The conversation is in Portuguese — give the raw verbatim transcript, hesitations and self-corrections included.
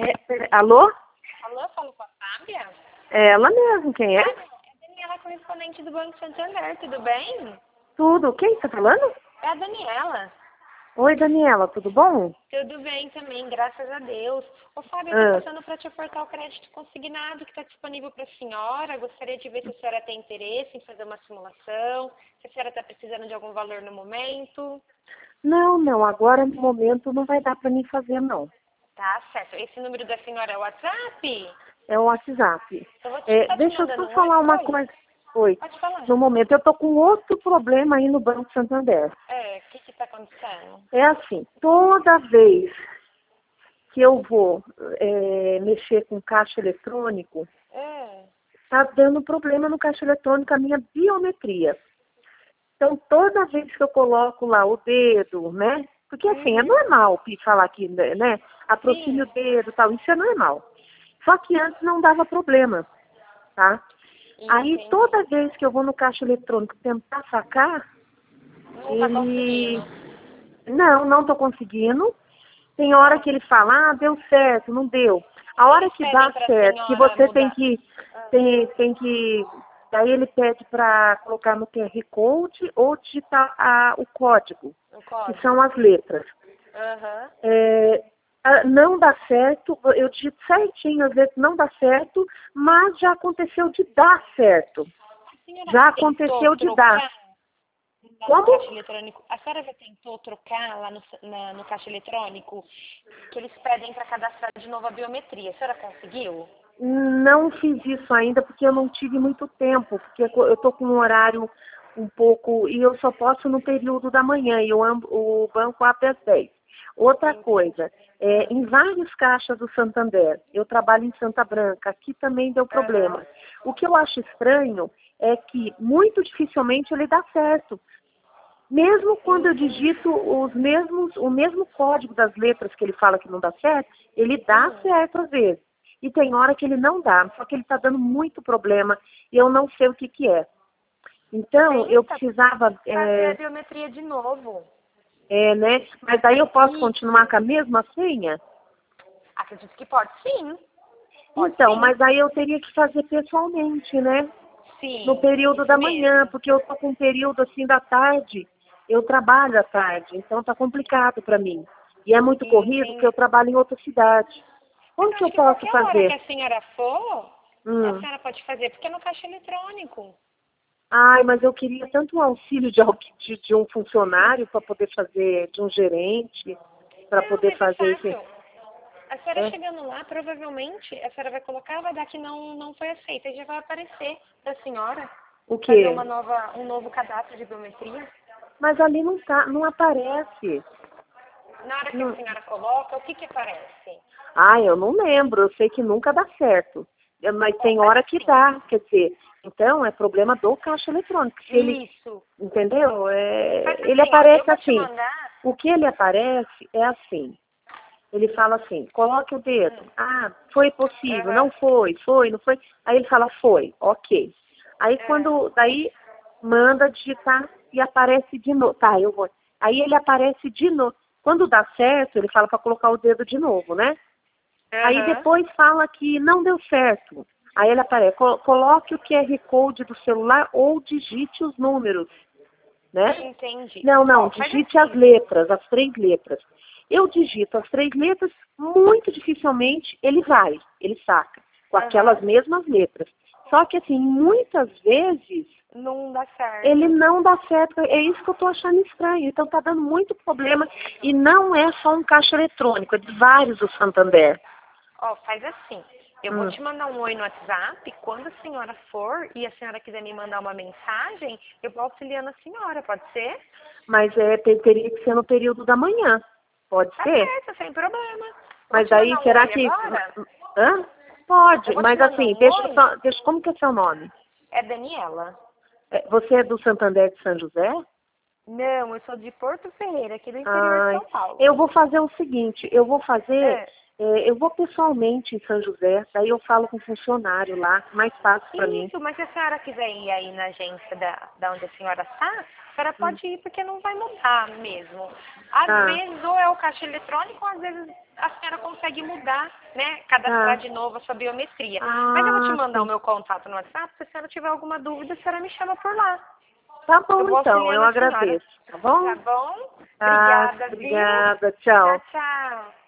É, pera- alô? Alô, falo com a Fábia? É ela mesmo, quem é? Ah, é a Daniela, correspondente do Banco Santander, tudo bem? Tudo. Quem tá falando? É a Daniela. Oi, Daniela, tudo bom? Tudo bem também, graças a Deus. Ô, Fábia, eu tô Ah, passando para te ofertar o crédito consignado que está disponível para a senhora. Gostaria de ver se a senhora tem interesse em fazer uma simulação, se a senhora está precisando de algum valor no momento. não, não, agora no momento não vai dar pra mim fazer, não. Tá, certo. Esse número da senhora é o WhatsApp? É o WhatsApp. Eu vou te, É, tá te deixa eu mandando só um oi? falar uma Oi, coisa. Oi. pode falar. No momento eu tô com outro problema aí no Banco Santander. É, o que que tá acontecendo? É assim, toda vez que eu vou é, mexer com caixa eletrônico, É. tá dando problema no caixa eletrônico a minha biometria. Então, toda vez que eu coloco lá o dedo, né? Porque, assim, é Uhum. normal Pi, falar aqui, né? Aproxime o Sim, dedo e tal, isso é normal. Só que antes não dava problema, tá? Aí, entendi. toda vez que eu vou no caixa eletrônico tentar sacar, Não tá conseguindo. ele... Não, não tô conseguindo. Tem hora que ele fala, ah, deu certo, não deu. A hora Eles que pedem dá pra certo, que senhora você tem mudar. que, Ah, tem, tem que, daí ele pede para colocar no Q R Code ou digitar a, o código, o que são código. as letras. Aham. É, a- não dá certo, eu digito certinho, às vezes não dá certo, mas já aconteceu de dar certo. A senhora Já já tentou aconteceu de dar. trocar lá no caixa Como? eletrônico? A senhora já tentou trocar lá no, na- no caixa eletrônico que eles pedem para cadastrar de novo a biometria? A senhora conseguiu? Não fiz isso ainda porque eu não tive muito tempo, porque eu estou com um horário um pouco, e eu só posso no período da manhã, e o, am- o banco abre às dez. Outra Entendi. coisa, é, Hum. em vários caixas do Santander, eu trabalho em Santa Branca, aqui também deu Aham. problema. O que eu acho estranho é que muito dificilmente ele dá certo. Mesmo quando eu Uhum. digito os mesmos, o mesmo código das letras que ele fala que não dá certo, ele dá Hum. certo às vezes. E tem hora que ele não dá, só que ele está dando muito problema e eu não sei o que que é. Então, eu Tenta precisava, fazer a é, biometria de novo. é, né? Mas daí eu posso continuar Isso. com a mesma senha? Acredito que pode sim. Pode Então, sim. mas aí eu teria que fazer pessoalmente, né? No Sim, período isso da manhã, mesmo. porque eu estou com um período assim da tarde, eu trabalho à tarde, então está complicado para mim. E é muito corrido porque eu Entendi. trabalho em outra cidade. Mas Como eu que eu acho que posso qualquer hora que fazer? a senhora for, a Hum. senhora pode fazer, porque é no caixa eletrônico. Ai, mas eu queria tanto o auxílio de, alguém- de, de um funcionário para poder fazer, de um gerente, para Não, poder mas é fazer esse. fácil. A senhora Hã? chegando lá, provavelmente, a senhora vai colocar, vai dar que não, não foi aceita e já vai aparecer para a senhora O fazer uma quê? nova, um novo cadastro de biometria. Mas ali não tá, não aparece. Na hora que a Não... senhora coloca, o que que aparece? Ai, eu não lembro, eu sei que nunca dá certo. É, mas Ó, tem faz hora que assim. dá, quer dizer, então é problema do caixa eletrônico. Se ele, Isso. entendeu? É, Faz ele assim, ó, eu aparece vou te assim. mandar. O que ele aparece é assim. Ele fala assim, coloque o dedo. Hum, Ah, foi possível, Aham. não foi, foi, não foi. Aí ele fala, foi, ok. Aí É. quando, daí manda digitar e aparece de novo. Tá, eu vou. Aí ele aparece de novo. Quando dá certo, ele fala para colocar o dedo de novo, né? Aí Aham. depois fala que não deu certo. Aí ele aparece, "Co- coloque o Q R Code do celular ou digite os números, né? Entendi. Não, não, Ó, faz digite as assim. letras, as três letras. Eu digito as três letras, muito dificilmente ele vai, ele saca, com aquelas Aham. mesmas letras. Só que assim, muitas vezes Não dá ele certo. não dá certo, é isso que eu estou achando estranho. Então tá dando muito problema e não é só um caixa eletrônico, é de vários do Santander. Ó, faz assim. Eu vou Hum. te mandar um oi no WhatsApp. Quando a senhora for e a senhora quiser me mandar uma mensagem, eu vou auxiliando a senhora, pode ser? Mas é, te- teria que ser no período da manhã, pode Tá ser? certo, sem problema. Eu vou Mas te aí mandar um será oi que... agora. Hã? Eu Pode, vou te mas mandar assim, um deixa eu oi. só, deixa, como que é seu nome? É Daniela. É, você é do Santander de São José? Não, eu sou de Porto Ferreira, aqui do interior de Ai, São Paulo. eu vou fazer o seguinte, eu vou fazer, É. É, eu vou pessoalmente em São José, daí eu falo com o funcionário lá, mais fácil para mim. Isso, mas se a senhora quiser ir aí na agência da, da onde a senhora está, a senhora Hum. pode ir porque não vai mudar mesmo. Às Ah. vezes, ou é o caixa eletrônico, ou às vezes a senhora consegue mudar, né? Cadastrar Ah. de novo a sua biometria. Ah, Mas eu vou te mandar sim. o meu contato no WhatsApp, se a senhora tiver alguma dúvida, a senhora me chama por lá. Tá Eu bom, vou então, eu auxiliando a senhora. agradeço, tá bom? Tá bom? Tá, Obrigada, viu? obrigada, tchau. Tchau, tchau.